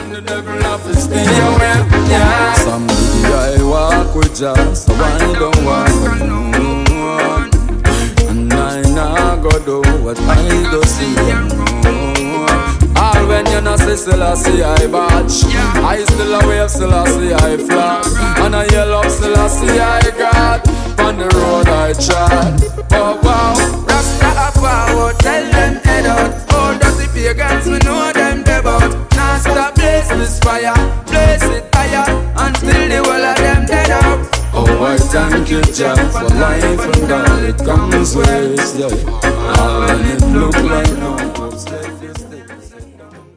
and the devil have to stay away. Yeah. Someday I walk with Jah, so I don't walk alone. And I nah go do what I do see. All when you know say Selassie I batch, I still a wave Selassie I flag, and I yell up Selassie I got. On the road I trod. Oh wow, Rasta a forward, tell them head out. Oh dirty pagans, we know them dead out. Now stop blaze this fire, blaze it higher, until the whole of them dead out. Oh I thank you Jah for life and all it comes with, yeah. All when it look like no.